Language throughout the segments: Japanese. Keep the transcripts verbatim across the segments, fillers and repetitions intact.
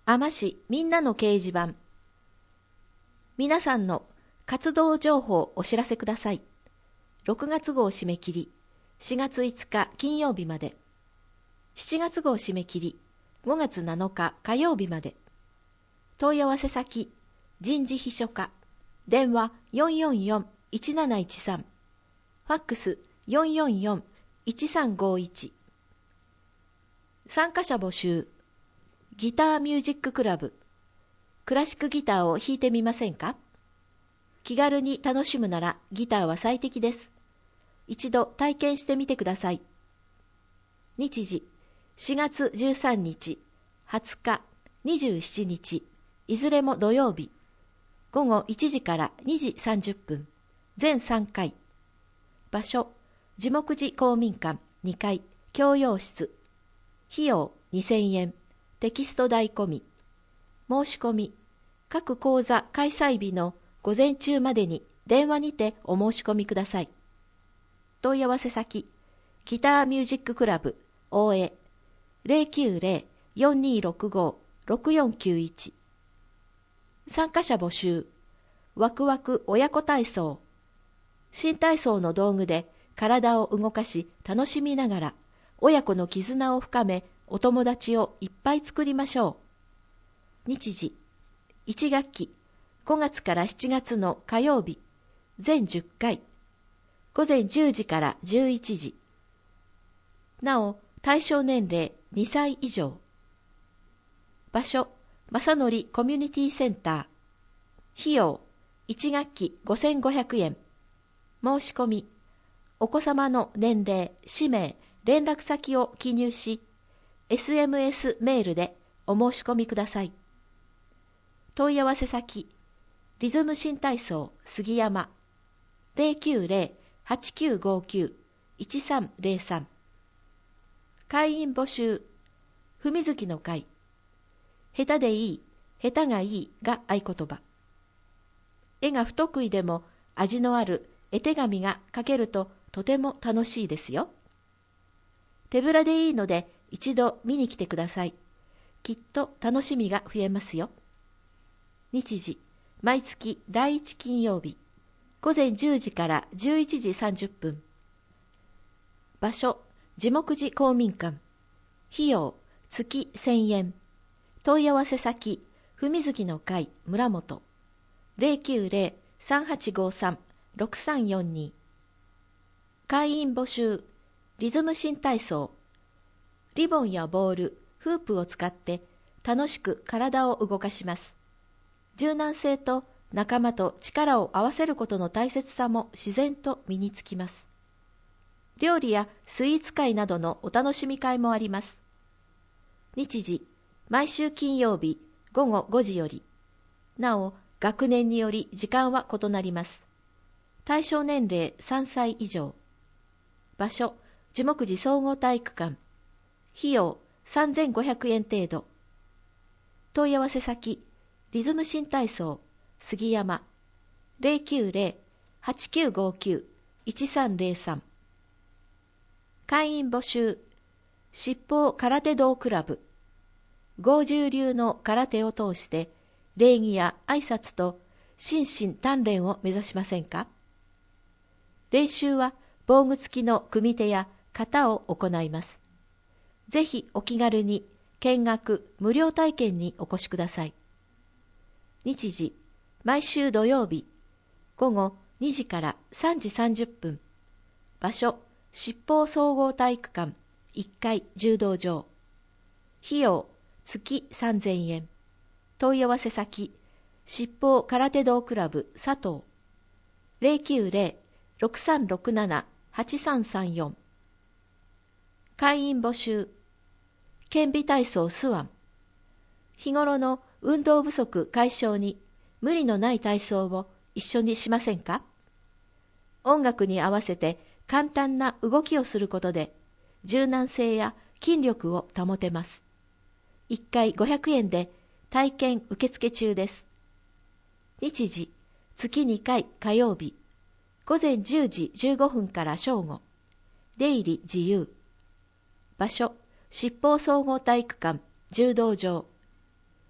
あま市みんなの掲示板。皆さんの活動情報をお知らせください。ろくがつ号締め切り、しがついつか金曜日まで。しちがつ号締め切り、ごがつなのか火曜日まで。問い合わせ先、人事秘書課、電話 よんよんよんいちなないちさん、ファックス よんよんよんいちさんごいち。参加者募集。ギターミュージッククラブ。クラシックギターを弾いてみませんか？気軽に楽しむならギターは最適です。一度体験してみてください。日時、しがつじゅうさんにち、はつか、にじゅうしちにち、いずれも土曜日。ごごいちじからにじさんじゅっぷん、全さんかい。場所、地木寺公民館にかい、教養室。費用にせんえん。テキスト代込み。申し込み、各講座開催日の午前中までに電話にてお申し込みください。問い合わせ先、ギターミュージッククラブ大江 ゼロきゅうゼロ よんにろくご ろくよんきゅういち。参加者募集。ワクワク親子体操。新体操の道具で体を動かし楽しみながら親子の絆を深め、お友達をいっぱい作りましょう。日時、いち学期、ごがつからしちがつの火曜日、全じゅっかい、ごぜんじゅうじからじゅういちじ。なお、対象年齢にさい以上。場所、正則コミュニティセンター。費用、いち学期ごせんごひゃくえん。申し込み、お子様の年齢、氏名、連絡先を記入し、エスエムエス メールでお申し込みください。問い合わせ先、リズム新体操杉山 ゼロきゅうゼロ はちきゅうごきゅう いちさんゼロさん。会員募集。文月の会。下手でいい、下手がいいが合言葉。絵が不得意でも味のある絵手紙が書けるととても楽しいですよ。手ぶらでいいので一度見に来てください。きっと楽しみが増えますよ。日時、毎月だいいち金曜日、ごぜんじゅうじからじゅういちじさんじゅっぷん。場所、地木寺公民館。費用、月せんえん。問い合わせ先、文月の会村本 ゼロきゅうゼロ さんはちごさん ろくさんよんに。会員募集。リズム新体操。リボンやボール、フープを使って楽しく体を動かします。柔軟性と仲間と力を合わせることの大切さも自然と身につきます。料理やスイーツ会などのお楽しみ会もあります。日時、毎週金曜日ごごごじより。なお、学年により時間は異なります。対象年齢さんさい以上。場所、樹木寺総合体育館。費用さんぜんごひゃくえん程度。問い合わせ先、リズム新体操杉山 ゼロきゅうゼロ はちきゅうごきゅう いちさんゼロさん。会員募集。七宝空手道クラブ。剛柔流の空手を通して礼儀や挨拶と心身鍛錬を目指しませんか？練習は防具付きの組手や型を行います。ぜひお気軽に見学無料体験にお越しください。日時、毎週土曜日、ごごにじからさんじさんじゅっぷん。場所、七宝総合体育館いっかい柔道場。費用、月さんぜんえん。問い合わせ先、七宝空手道クラブ佐藤 ゼロきゅうゼロ ろくさんろくなな はちさんさんよん。会員募集。健美体操スワン。日頃の運動不足解消に無理のない体操を一緒にしませんか？音楽に合わせて簡単な動きをすることで柔軟性や筋力を保てます。いっかいごひゃくえんで体験受付中です。日時、月にかい火曜日、ごぜんじゅうじじゅうごふんから正午。出入り自由。場所、七宝総合体育館柔道場。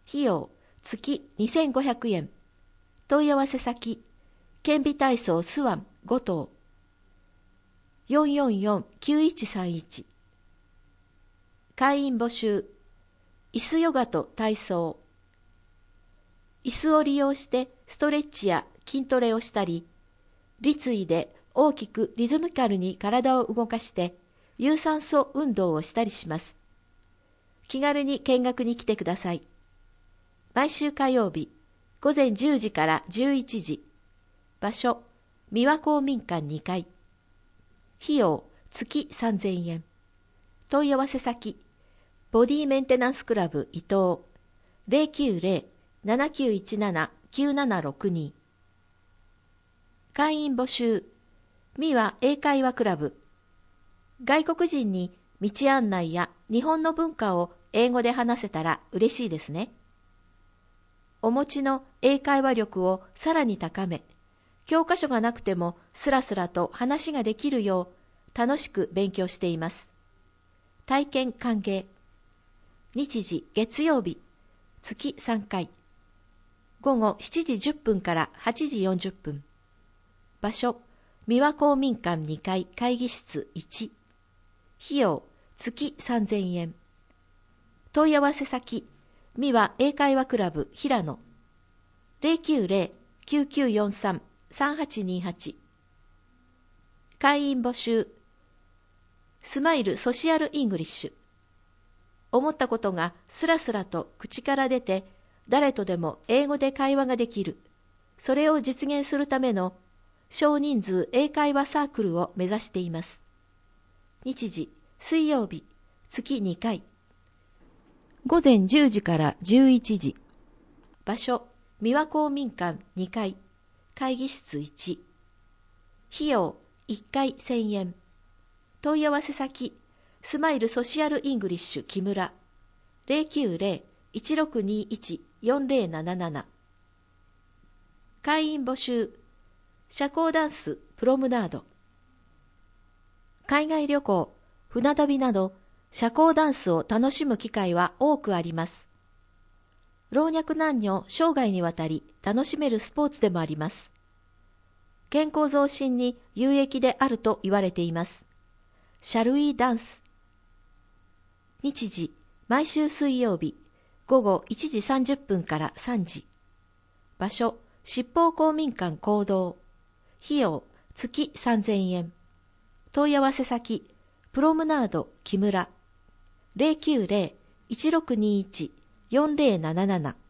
費用月にせんごひゃくえん。問い合わせ先、顕微体操スワンご棟 よんよんよんきゅういちさんいち。会員募集、椅子ヨガと体操。椅子を利用してストレッチや筋トレをしたり、立位で大きくリズミカルに体を動かして有酸素運動をしたりします。気軽に見学に来てください。毎週火曜日、午前じゅうじからじゅういちじ。場所、三輪公民館にかい。費用、月さんぜんえん。問い合わせ先、ボディメンテナンスクラブ伊東 ゼロきゅうゼロ ななきゅういちなな きゅうななろくに。会員募集、三輪英会話クラブ。外国人に道案内や日本の文化を英語で話せたら嬉しいですね。お持ちの英会話力をさらに高め、教科書がなくてもスラスラと話ができるよう楽しく勉強しています。体験歓迎。日時月曜日、月さんかい。午後しちじじゅっぷんからはちじよんじゅっぷん。場所、三輪公民館にかい会議室いち。費用、月さんぜんえん。問い合わせ先、三輪英会話クラブ平野 ゼロきゅうゼロ きゅうきゅうよんさん さんはちにはち。会員募集、スマイルソシアルイングリッシュ。思ったことがスラスラと口から出て、誰とでも英語で会話ができる。それを実現するための少人数英会話サークルを目指しています。日時、水曜日、月にかい。午前じゅうじからじゅういちじ。場所、三輪公民館にかい、会議室いち。費用、いっかいせんえん。問い合わせ先、スマイルソシアルイングリッシュ木村 ゼロきゅうゼロ いちろくにいち よんゼロなななな。会員募集、社交ダンスプロムナード。海外旅行、船旅など社交ダンスを楽しむ機会は多くあります。老若男女生涯にわたり楽しめるスポーツでもあります。健康増進に有益であると言われています。シャルウィーダンス。日時、毎週水曜日、午後いちじさんじゅっぷんからさんじ。場所、七宝公民館講堂。費用、月さんぜんえん。問い合わせ先、プロムナード木村 ゼロきゅうゼロ いちろくにいち よんゼロなななな。